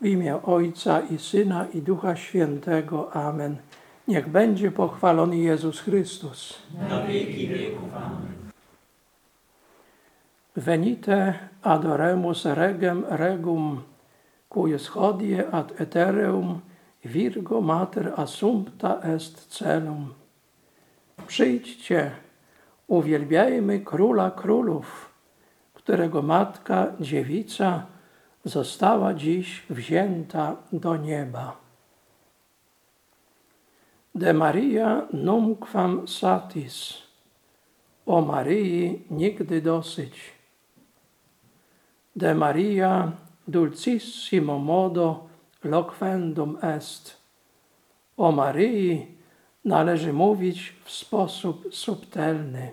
W imię Ojca i Syna i Ducha Świętego. Amen. Niech będzie pochwalony Jezus Chrystus. Na wieki wieków. Amen. Venite adoremus regem regum, cuius hodie ad ethereum Virgo Mater assumpta est celum. Przyjdźcie, uwielbiajmy Króla Królów, którego Matka Dziewica została dziś wzięta do nieba. De Maria numquam satis. O Maryi nigdy dosyć. De Maria dulcissimo modo loquendum est. O Maryi należy mówić w sposób subtelny.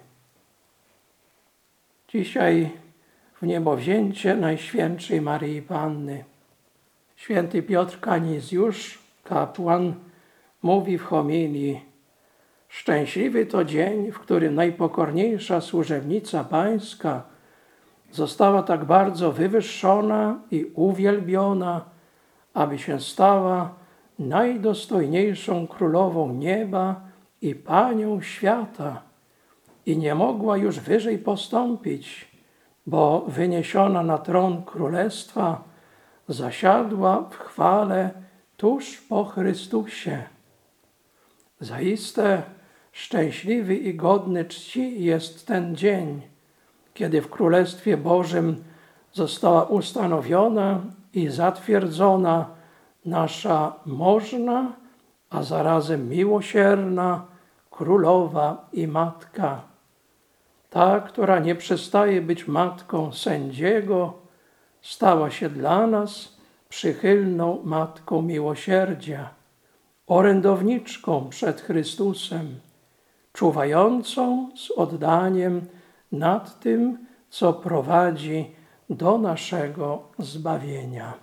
Dzisiaj w niebowzięcie Najświętszej Maryi Panny. Święty Piotr Kanizjusz, kapłan, mówi w homilii: szczęśliwy to dzień, w którym najpokorniejsza służebnica Pańska została tak bardzo wywyższona i uwielbiona, aby się stała najdostojniejszą królową nieba i panią świata i nie mogła już wyżej postąpić, bo wyniesiona na tron królestwa zasiadła w chwale tuż po Chrystusie. Zaiste szczęśliwy i godny czci jest ten dzień, kiedy w Królestwie Bożym została ustanowiona i zatwierdzona nasza można, a zarazem miłosierna Królowa i Matka. Ta, która nie przestaje być matką sędziego, stała się dla nas przychylną Matką Miłosierdzia, orędowniczką przed Chrystusem, czuwającą z oddaniem nad tym, co prowadzi do naszego zbawienia.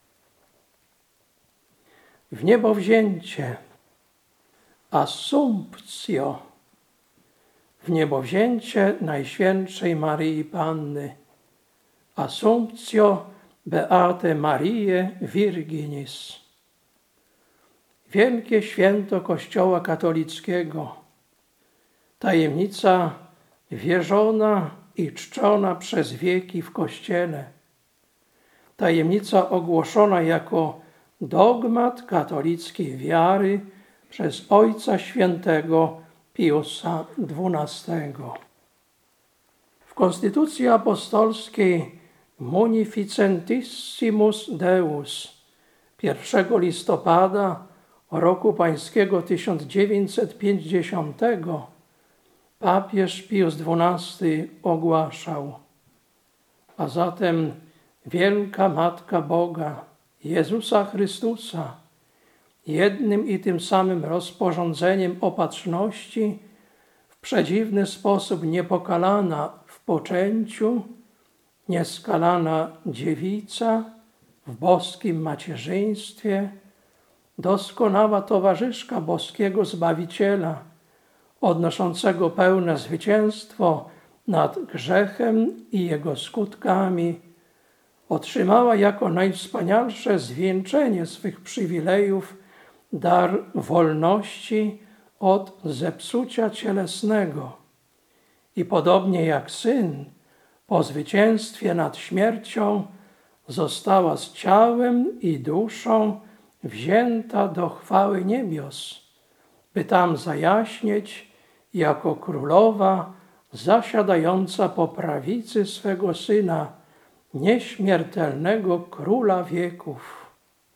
W niebowzięcie, assumptio, w niebowzięcie Najświętszej Maryi Panny, assumptio Beate Mariae Virginis. Wielkie święto Kościoła katolickiego, tajemnica wierzona i czczona przez wieki w Kościele, tajemnica ogłoszona jako dogmat katolickiej wiary przez Ojca Świętego Piusa XII. W Konstytucji Apostolskiej Munificentissimus Deus 1 listopada roku pańskiego 1950 papież Pius XII ogłaszał: a zatem wielka Matka Boga, Jezusa Chrystusa, jednym i tym samym rozporządzeniem opatrzności, w przedziwny sposób niepokalana w poczęciu, nieskalana dziewica w boskim macierzyństwie, doskonała towarzyszka boskiego Zbawiciela, odnoszącego pełne zwycięstwo nad grzechem i jego skutkami, otrzymała jako najwspanialsze zwieńczenie swych przywilejów dar wolności od zepsucia cielesnego i podobnie jak Syn po zwycięstwie nad śmiercią została z ciałem i duszą wzięta do chwały niebios, by tam zajaśnieć jako królowa zasiadająca po prawicy swego Syna, nieśmiertelnego Króla wieków.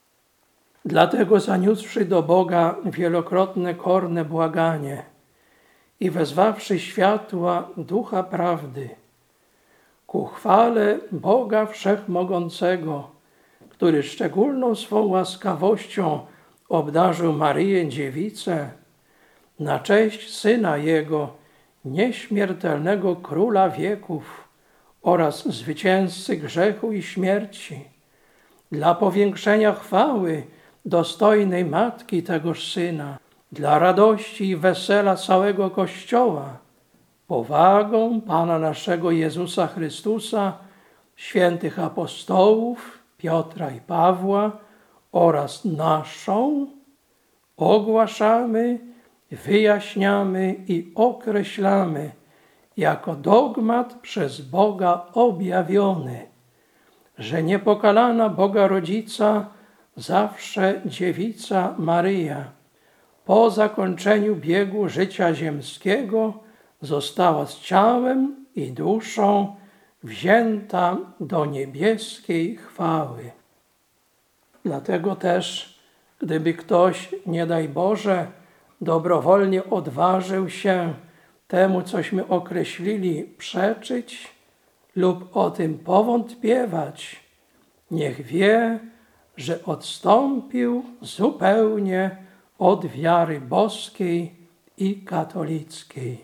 Dlatego zaniósłszy do Boga wielokrotne korne błaganie i wezwawszy światła Ducha Prawdy, ku chwale Boga Wszechmogącego, który szczególną swą łaskawością obdarzył Maryję Dziewicę, na cześć Syna Jego, nieśmiertelnego Króla wieków oraz zwycięzcy grzechu i śmierci, dla powiększenia chwały dostojnej Matki tegoż Syna, dla radości i wesela całego Kościoła, powagą Pana naszego Jezusa Chrystusa, świętych apostołów Piotra i Pawła oraz naszą ogłaszamy, wyjaśniamy i określamy jako dogmat przez Boga objawiony, że niepokalana Boga Rodzica, zawsze dziewica Maryja, po zakończeniu biegu życia ziemskiego została z ciałem i duszą wzięta do niebieskiej chwały. Dlatego też, gdyby ktoś, nie daj Boże, dobrowolnie odważył się temu, cośmy określili, przeczyć lub o tym powątpiewać, niech wie, że odstąpił zupełnie od wiary boskiej i katolickiej.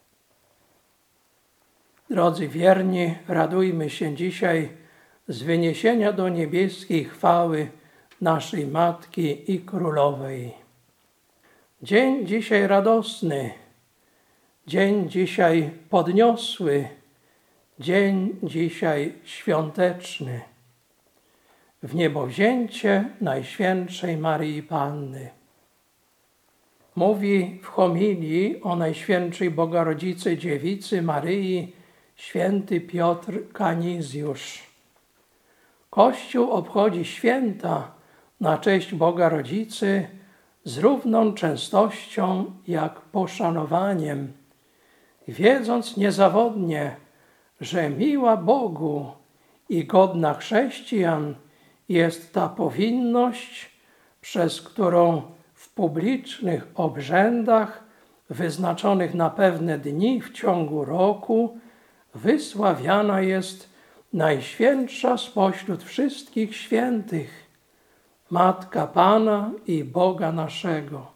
Drodzy wierni, radujmy się dzisiaj z wyniesienia do niebieskiej chwały naszej Matki i Królowej. Dzień dzisiaj radosny, dzień dzisiaj podniosły, dzień dzisiaj świąteczny. W niebowzięcie Najświętszej Maryi Panny. Mówi w homilii o Najświętszej Bogarodzicy Dziewicy Maryi święty Piotr Kanizjusz. Kościół obchodzi święta na cześć Boga Rodzicy z równą częstością jak poszanowaniem, wiedząc niezawodnie, że miła Bogu i godna chrześcijan jest ta powinność, przez którą w publicznych obrzędach wyznaczonych na pewne dni w ciągu roku wysławiana jest Najświętsza spośród wszystkich świętych, Matka Pana i Boga naszego.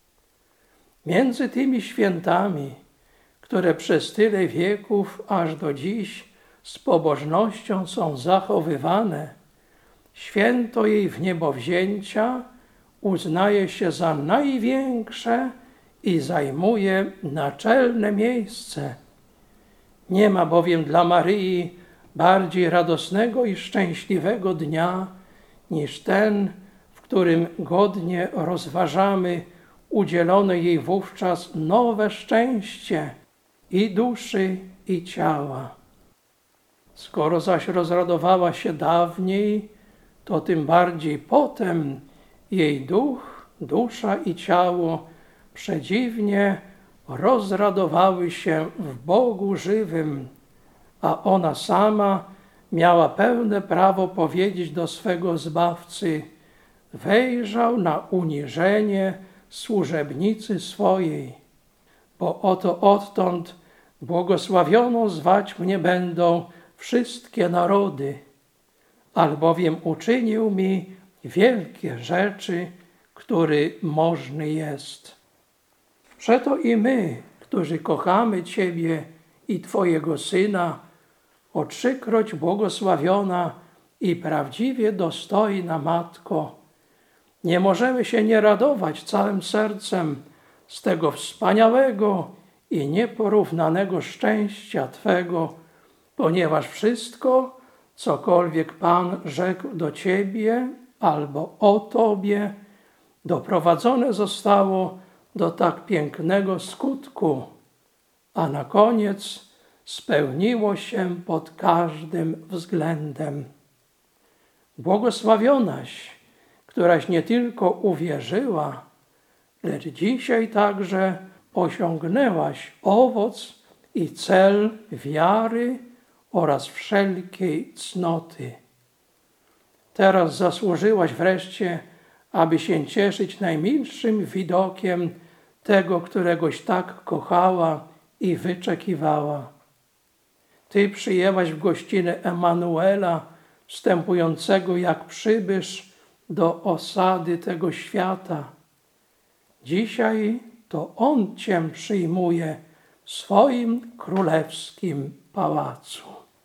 Między tymi świętami, które przez tyle wieków aż do dziś z pobożnością są zachowywane, święto jej wniebowzięcia uznaje się za największe i zajmuje naczelne miejsce. Nie ma bowiem dla Maryi bardziej radosnego i szczęśliwego dnia niż ten, w którym godnie rozważamy udzielone jej wówczas nowe szczęście i duszy, i ciała. Skoro zaś rozradowała się dawniej, to tym bardziej potem jej duch, dusza i ciało przedziwnie rozradowały się w Bogu żywym, a ona sama miała pełne prawo powiedzieć do swego Zbawcy: wejrzał na uniżenie służebnicy swojej, bo oto odtąd błogosławioną zwać mnie będą wszystkie narody, albowiem uczynił mi wielkie rzeczy, który możny jest. Przeto i my, którzy kochamy Ciebie i Twojego Syna, o trzykroć błogosławiona i prawdziwie dostojna Matko, nie możemy się nie radować całym sercem z tego wspaniałego i nieporównanego szczęścia Twego, ponieważ wszystko, cokolwiek Pan rzekł do Ciebie albo o Tobie, doprowadzone zostało do tak pięknego skutku, a na koniec spełniło się pod każdym względem. Błogosławionaś, któraś nie tylko uwierzyła, lecz dzisiaj także osiągnęłaś owoc i cel wiary oraz wszelkiej cnoty. Teraz zasłużyłaś wreszcie, aby się cieszyć najmilszym widokiem tego, któregoś tak kochała i wyczekiwała. Ty przyjęłaś w gościnę Emanuela, wstępującego jak przybysz do osady tego świata. Dzisiaj to On Cię przyjmuje w swoim królewskim pałacu.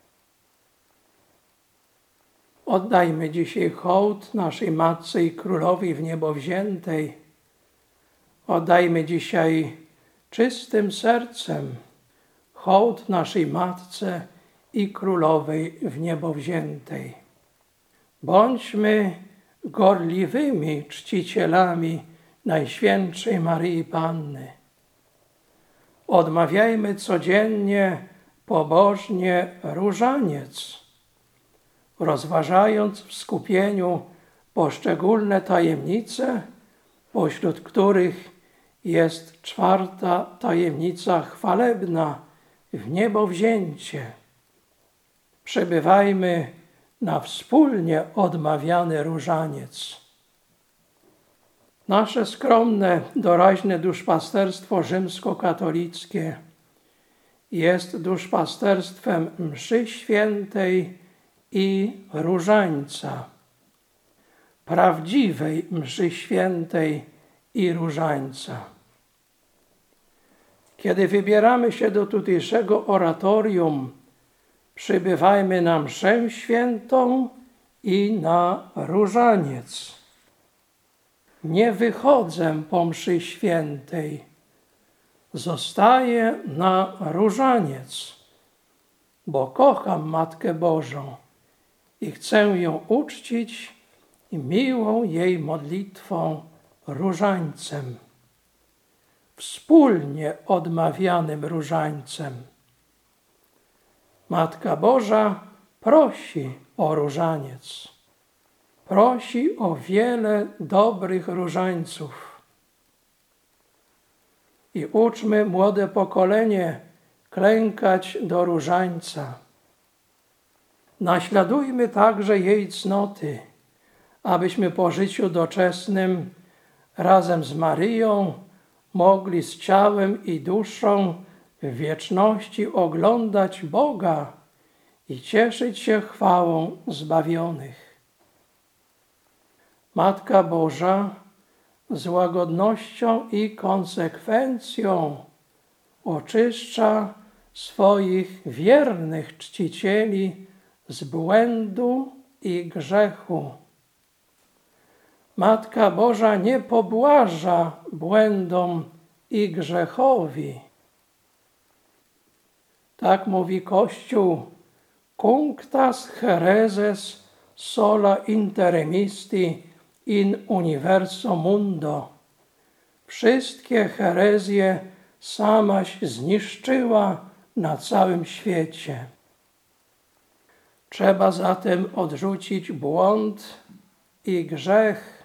Oddajmy dzisiaj hołd naszej Matce i Królowej wniebowziętej. Oddajmy dzisiaj czystym sercem hołd naszej Matce i Królowej wniebowziętej. Bądźmy gorliwymi czcicielami Najświętszej Maryi Panny. Odmawiajmy codziennie pobożnie różaniec, rozważając w skupieniu poszczególne tajemnice, pośród których jest 4. tajemnica chwalebna, wniebowzięcie. Przebywajmy na wspólnie odmawiany różaniec. Nasze skromne, doraźne duszpasterstwo rzymskokatolickie jest duszpasterstwem mszy świętej i różańca, prawdziwej mszy świętej i różańca. Kiedy wybieramy się do tutejszego oratorium, przybywajmy na mszę świętą i na różaniec. Nie wychodzę po mszy świętej, zostaję na różaniec, bo kocham Matkę Bożą i chcę ją uczcić miłą jej modlitwą różańcem, wspólnie odmawianym różańcem. Matka Boża prosi o różaniec, prosi o wiele dobrych różańców. I uczmy młode pokolenie klękać do różańca. Naśladujmy także jej cnoty, abyśmy po życiu doczesnym razem z Maryją mogli z ciałem i duszą w wieczności oglądać Boga i cieszyć się chwałą zbawionych. Matka Boża z łagodnością i konsekwencją oczyszcza swoich wiernych czcicieli z błędu i grzechu. Matka Boża nie pobłaża błędom i grzechowi. Tak mówi Kościół: cunctas hereses sola interemisti in universo mundo. Wszystkie herezje samaś zniszczyła na całym świecie. Trzeba zatem odrzucić błąd i grzech.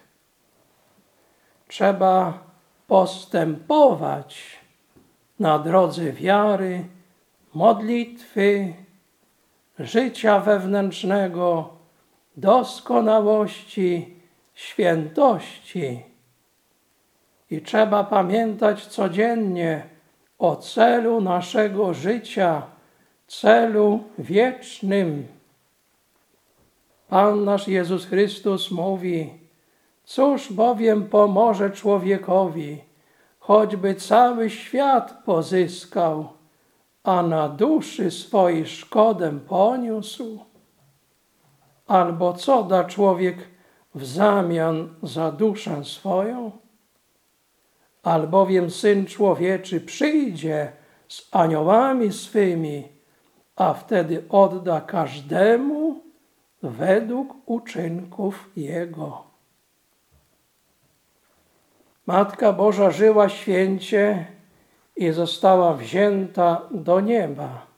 Trzeba postępować na drodze wiary, modlitwy, życia wewnętrznego, doskonałości, świętości. I trzeba pamiętać codziennie o celu naszego życia, celu wiecznym. Pan nasz Jezus Chrystus mówi: cóż bowiem pomoże człowiekowi, choćby cały świat pozyskał, a na duszy swojej szkodę poniósł? Albo co da człowiek w zamian za duszę swoją? Albowiem Syn Człowieczy przyjdzie z aniołami swymi, a wtedy odda każdemu według uczynków jego. Matka Boża żyła święcie i została wzięta do nieba.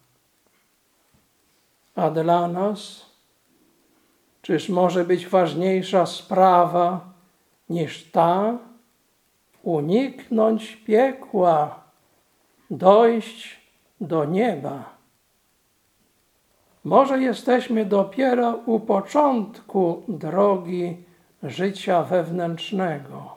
A dla nas, czyż może być ważniejsza sprawa niż ta, uniknąć piekła, dojść do nieba? Może jesteśmy dopiero u początku drogi życia wewnętrznego.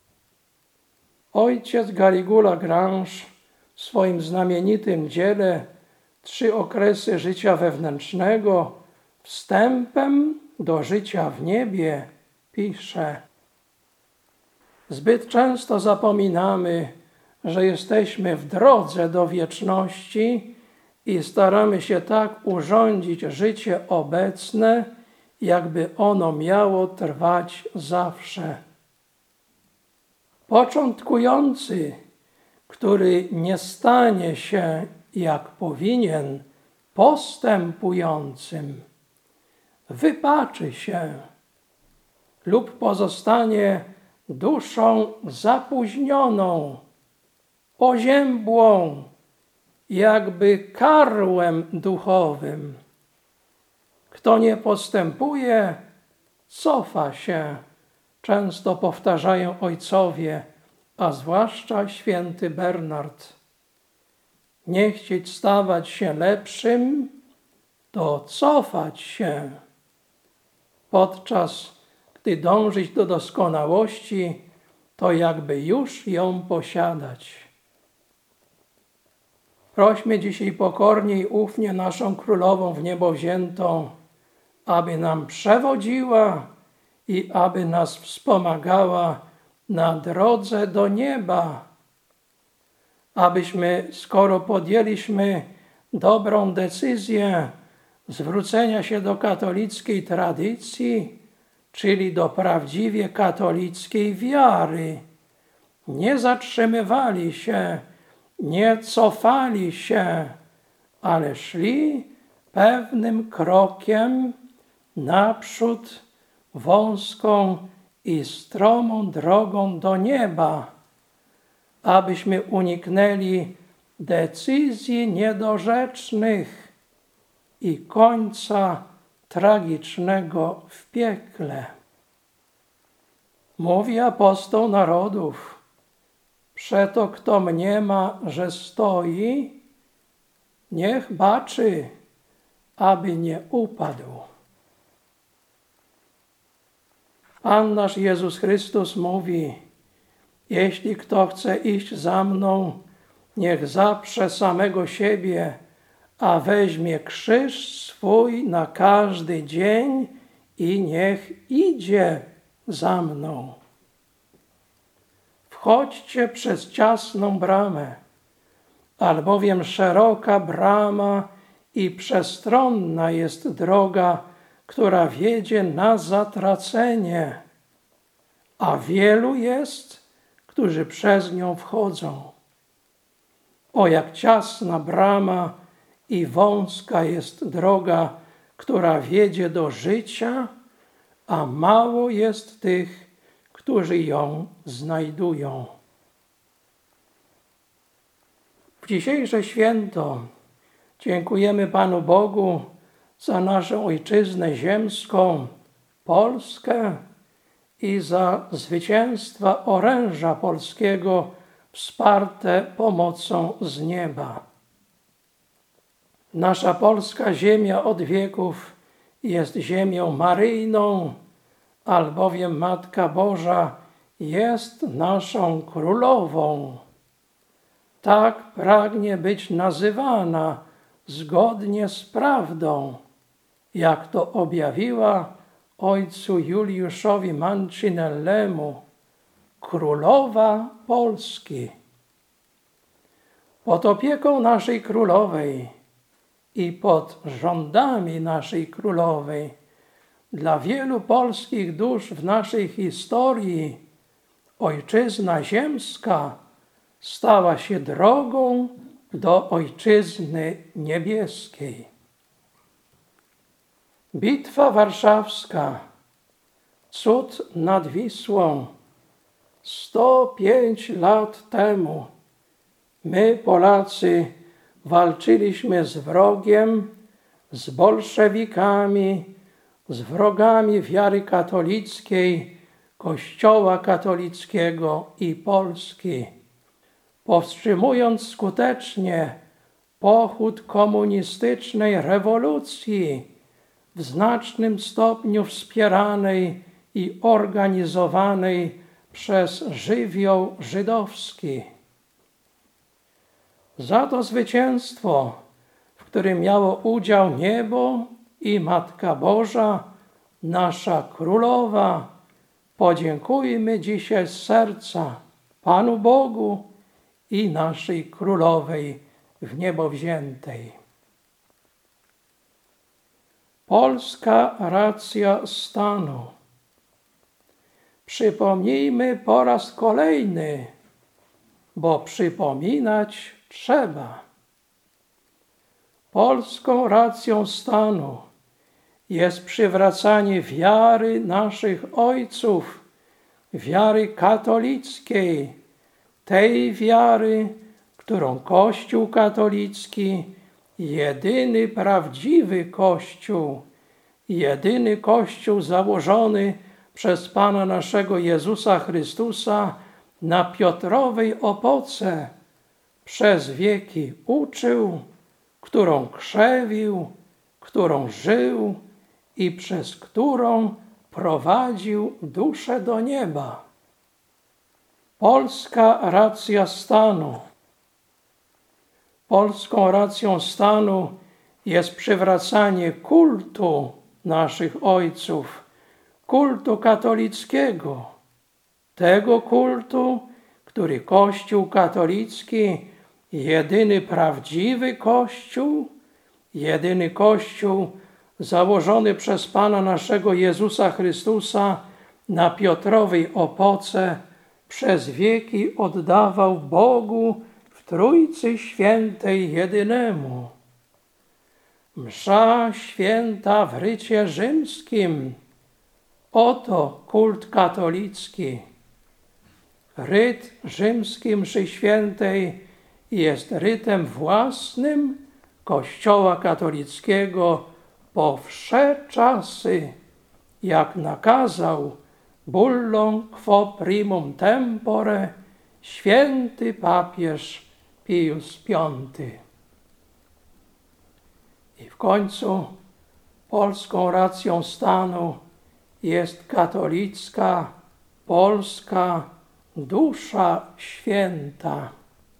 Ojciec Garrigou Lagrange w swoim znamienitym dziele 3 okresy życia wewnętrznego, wstępem do życia w niebie, pisze: zbyt często zapominamy, że jesteśmy w drodze do wieczności i staramy się tak urządzić życie obecne, jakby ono miało trwać zawsze. Początkujący, który nie stanie się, jak powinien, postępującym, wypaczy się. lub pozostanie duszą zapóźnioną, oziębłą, jakby karłem duchowym. Kto nie postępuje, cofa się, często powtarzają ojcowie, a zwłaszcza święty Bernard. Nie chcieć stawać się lepszym, to cofać się, podczas gdy dążyć do doskonałości, to jakby już ją posiadać. Prośmy dzisiaj pokornie i ufnie naszą Królową w niebo wziętą, aby nam przewodziła i aby nas wspomagała na drodze do nieba. Abyśmy, skoro podjęliśmy dobrą decyzję zwrócenia się do katolickiej tradycji, czyli do prawdziwie katolickiej wiary, nie zatrzymywali się, nie cofali się, ale szli pewnym krokiem naprzód wąską i stromą drogą do nieba, abyśmy uniknęli decyzji niedorzecznych i końca tragicznego w piekle. Mówi apostoł narodów: przeto kto mniema, że stoi, niech baczy, aby nie upadł. Pan nasz Jezus Chrystus mówi: jeśli kto chce iść za mną, niech zaprze samego siebie, a weźmie krzyż swój na każdy dzień i niech idzie za mną. Wchodźcie przez ciasną bramę, albowiem szeroka brama i przestronna jest droga, która wiedzie na zatracenie, a wielu jest, którzy przez nią wchodzą. O, jak ciasna brama i wąska jest droga, która wiedzie do życia, a mało jest tych, którzy ją znajdują. W dzisiejsze święto dziękujemy Panu Bogu za naszą ojczyznę ziemską, Polskę, i za zwycięstwa oręża polskiego wsparte pomocą z nieba. Nasza polska ziemia od wieków jest ziemią maryjną, albowiem Matka Boża jest naszą królową. Tak pragnie być nazywana zgodnie z prawdą, jak to objawiła ojcu Juliuszowi Mancinellemu, królowa Polski. Pod opieką naszej królowej i pod rządami naszej królowej dla wielu polskich dusz w naszej historii ojczyzna ziemska stała się drogą do ojczyzny niebieskiej. Bitwa Warszawska, cud nad Wisłą, 105 lat temu my, Polacy, walczyliśmy z wrogiem, z bolszewikami, z wrogami wiary katolickiej, Kościoła katolickiego i Polski, powstrzymując skutecznie pochód komunistycznej rewolucji, w znacznym stopniu wspieranej i organizowanej przez żywioł żydowski. Za to zwycięstwo, w którym miało udział niebo i Matka Boża, nasza Królowa, podziękujmy dzisiaj z serca Panu Bogu i naszej Królowej w niebo wziętej. Polska racja stanu. Przypomnijmy po raz kolejny, bo przypominać trzeba. Polską racją stanu jest przywracanie wiary naszych ojców, wiary katolickiej, tej wiary, którą Kościół katolicki, jedyny prawdziwy Kościół, jedyny Kościół założony przez Pana naszego Jezusa Chrystusa na Piotrowej opoce, przez wieki uczył, którą krzewił, którą żył i przez którą prowadził duszę do nieba. Polska racja stanu. Polską racją stanu jest przywracanie kultu naszych ojców, kultu katolickiego, tego kultu, który Kościół katolicki, jedyny prawdziwy Kościół, jedyny Kościół założony przez Pana naszego Jezusa Chrystusa na Piotrowej opoce, przez wieki oddawał Bogu w Trójcy Świętej jedynemu. Msza święta w rycie rzymskim. Oto kult katolicki. Ryt rzymski mszy świętej jest rytem własnym Kościoła katolickiego po wsze czasy, jak nakazał bullą quo primum tempore święty papież Pius V. I w końcu polską racją stanu jest katolicka, polska dusza święta.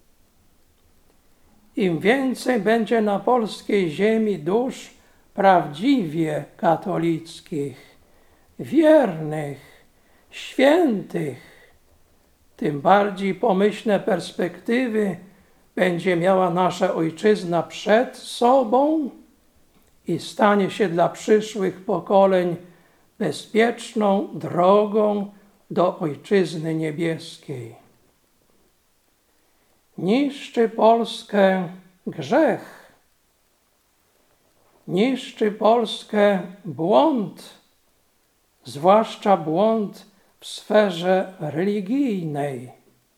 Im więcej będzie na polskiej ziemi dusz prawdziwie katolickich, wiernych, świętych, tym bardziej pomyślne perspektywy będzie miała nasza ojczyzna przed sobą i stanie się dla przyszłych pokoleń bezpieczną drogą do Ojczyzny Niebieskiej. Niszczy Polskę grzech, niszczy Polskę błąd, zwłaszcza błąd w sferze religijnej.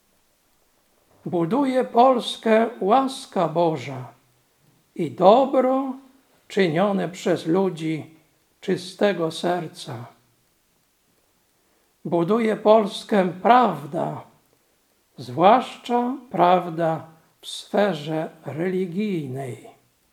Buduje Polskę łaska Boża i dobro czynione przez ludzi czystego serca. Buduje Polskę prawda, zwłaszcza prawda w sferze religijnej.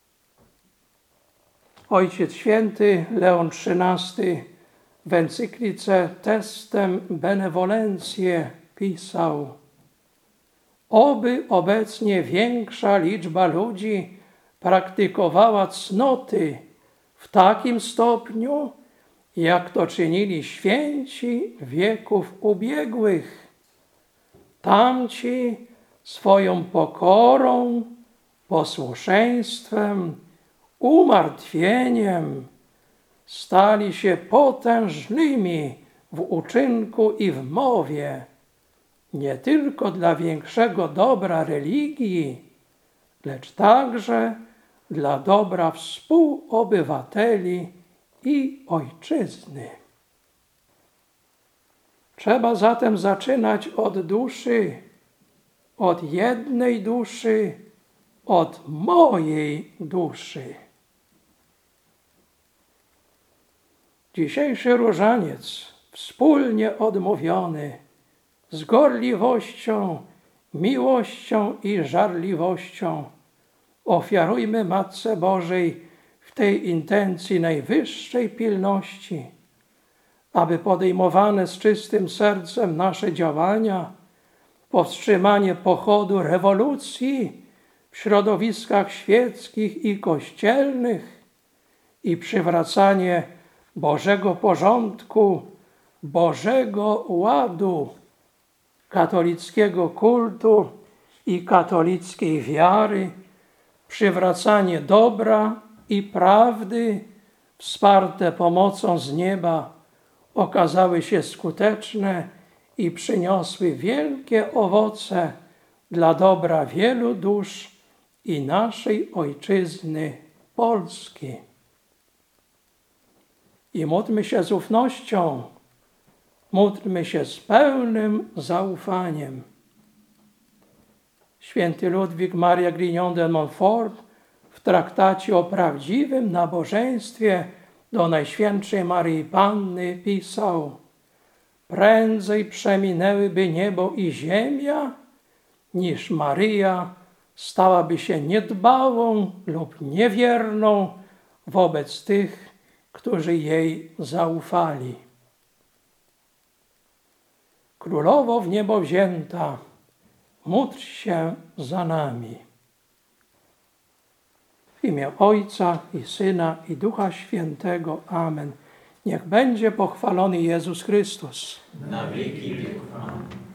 Ojciec Święty Leon XIII w encyklice Testem Benevolentiae pisał: oby obecnie większa liczba ludzi praktykowała cnoty w takim stopniu, jak to czynili święci wieków ubiegłych. Tamci swoją pokorą, posłuszeństwem, umartwieniem stali się potężnymi w uczynku i w mowie, nie tylko dla większego dobra religii, lecz także dla dobra współobywateli i ojczyzny. Trzeba zatem zaczynać od duszy, od jednej duszy, od mojej duszy. Dzisiejszy różaniec, wspólnie odmówiony, z gorliwością, miłością i żarliwością ofiarujmy Matce Bożej w tej intencji najwyższej pilności, aby podejmowane z czystym sercem nasze działania, powstrzymanie pochodu rewolucji w środowiskach świeckich i kościelnych i przywracanie Bożego porządku, Bożego ładu, katolickiego kultu i katolickiej wiary, przywracanie dobra i prawdy wsparte pomocą z nieba okazały się skuteczne i przyniosły wielkie owoce dla dobra wielu dusz i naszej ojczyzny Polski. i módlmy się z ufnością, módlmy się z pełnym zaufaniem. Święty Ludwik Maria Grignon de Montfort w traktacie o prawdziwym nabożeństwie do Najświętszej Maryi Panny pisał: prędzej przeminęłyby niebo i ziemia, niż Maryja stałaby się niedbałą lub niewierną wobec tych, którzy jej zaufali. Królowo w niebo wzięta, módl się za nami. W imię Ojca i Syna i Ducha Świętego. Amen. Niech będzie pochwalony Jezus Chrystus. Na wieki wieków. Amen.